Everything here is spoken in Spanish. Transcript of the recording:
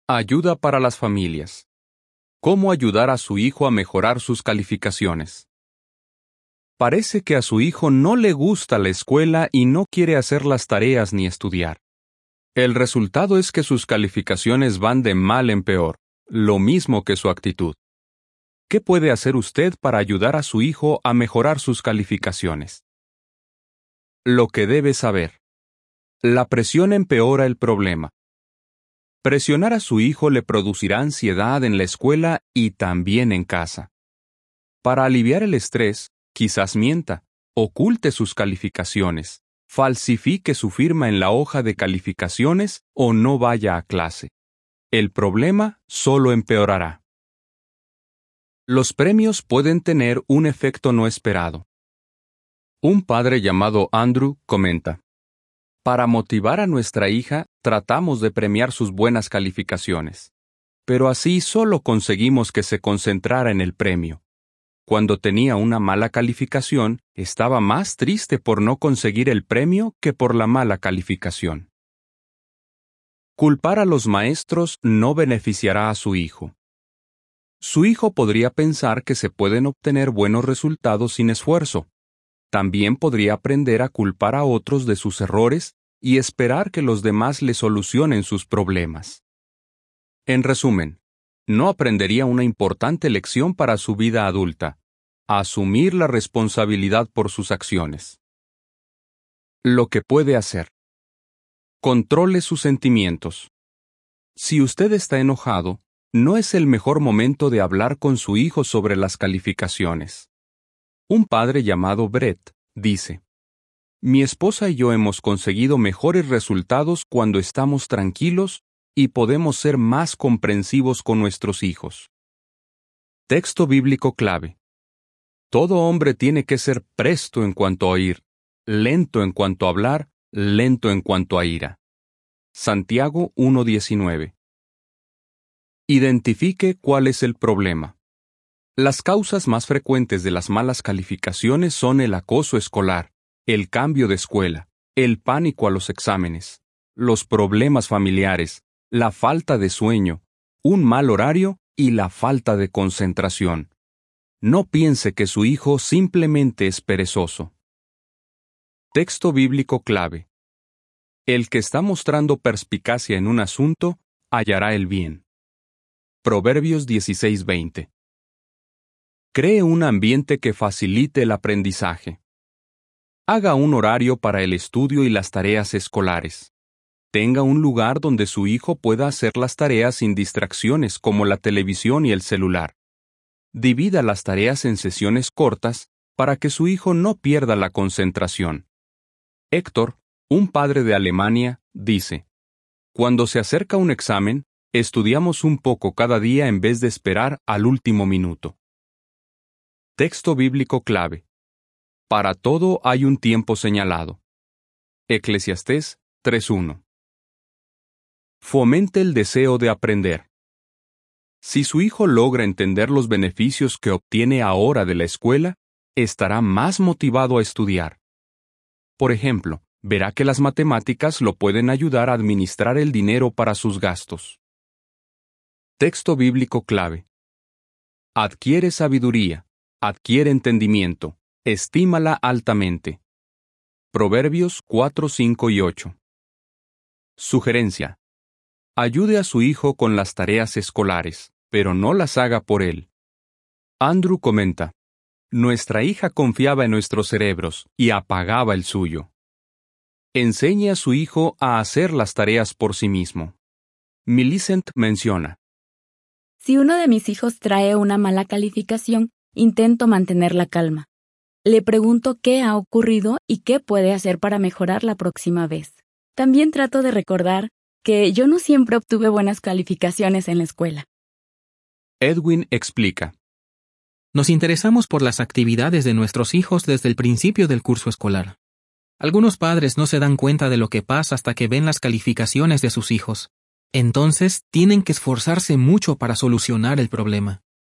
Ayuda para las familias. ¿Cómo ayudar a su hijo a mejorar sus calificaciones? Parece que a su hijo no le gusta la escuela y no quiere hacer las tareas ni estudiar. El resultado es que sus calificaciones van de mal en peor, lo mismo que su actitud. ¿Qué puede hacer usted para ayudar a su hijo a mejorar sus calificaciones? Lo que debe saber. La presión empeora el problema. Presionar a su hijo le producirá ansiedad en la escuela y también en casa. Para aliviar el estrés, quizás mienta, oculte sus calificaciones, falsifique su firma en la hoja de calificaciones o no vaya a clase. El problema solo empeorará. Los premios pueden tener un efecto no esperado. Un padre llamado Andrew comenta: para motivar a nuestra hija, tratamos de premiar sus buenas calificaciones. Pero así solo conseguimos que se concentrara en el premio. Cuando tenía una mala calificación, estaba más triste por no conseguir el premio que por la mala calificación. Culpar a los maestros no beneficiará a su hijo. Su hijo podría pensar que se pueden obtener buenos resultados sin esfuerzo. También podría aprender a culpar a otros de sus errores y esperar que los demás le solucionen sus problemas. En resumen, no aprendería una importante lección para su vida adulta: asumir la responsabilidad por sus acciones. Lo que puede hacer. Controle sus sentimientos. Si usted está enojado, no es el mejor momento de hablar con su hijo sobre las calificaciones. Un padre llamado Brett dice: mi esposa y yo hemos conseguido mejores resultados cuando estamos tranquilos y podemos ser más comprensivos con nuestros hijos. Texto bíblico clave. Todo hombre tiene que ser presto en cuanto a oír, lento en cuanto a hablar, lento en cuanto a ira. Santiago 1:19. Identifique cuál es el problema. Las causas más frecuentes de las malas calificaciones son el acoso escolar, el cambio de escuela, el pánico a los exámenes, los problemas familiares, la falta de sueño, un mal horario y la falta de concentración. No piense que su hijo simplemente es perezoso. Texto bíblico clave. El que está mostrando perspicacia en un asunto, hallará el bien. Proverbios 16:20. Cree un ambiente que facilite el aprendizaje. Haga un horario para el estudio y las tareas escolares. Tenga un lugar donde su hijo pueda hacer las tareas sin distracciones como la televisión y el celular. Divida las tareas en sesiones cortas para que su hijo no pierda la concentración. Héctor, un padre de Alemania, dice: cuando se acerca un examen, estudiamos un poco cada día en vez de esperar al último minuto. Texto bíblico clave. Para todo hay un tiempo señalado. Eclesiastés 3:1. Fomente el deseo de aprender. Si su hijo logra entender los beneficios que obtiene ahora de la escuela, estará más motivado a estudiar. Por ejemplo, verá que las matemáticas lo pueden ayudar a administrar el dinero para sus gastos. Texto bíblico clave. Adquiere sabiduría, adquiere entendimiento, estímala altamente. Proverbios 4, 5 y 8. Sugerencia. Ayude a su hijo con las tareas escolares, pero no las haga por él. Andrew comenta: nuestra hija confiaba en nuestros cerebros y apagaba el suyo. Enseñe a su hijo a hacer las tareas por sí mismo. Millicent menciona: si uno de mis hijos trae una mala calificación, intento mantener la calma. Le pregunto qué ha ocurrido y qué puede hacer para mejorar la próxima vez. También trato de recordar que yo no siempre obtuve buenas calificaciones en la escuela. Edwin explica: nos interesamos por las actividades de nuestros hijos desde el principio del curso escolar. Algunos padres no se dan cuenta de lo que pasa hasta que ven las calificaciones de sus hijos. Entonces, tienen que esforzarse mucho para solucionar el problema.